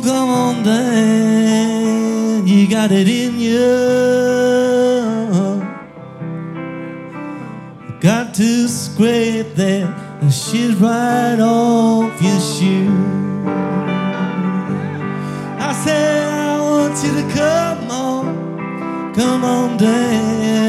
come on, Dan, you got it in you. Got to scrape that shit right off your shoe. I said I want you to come on, Dan.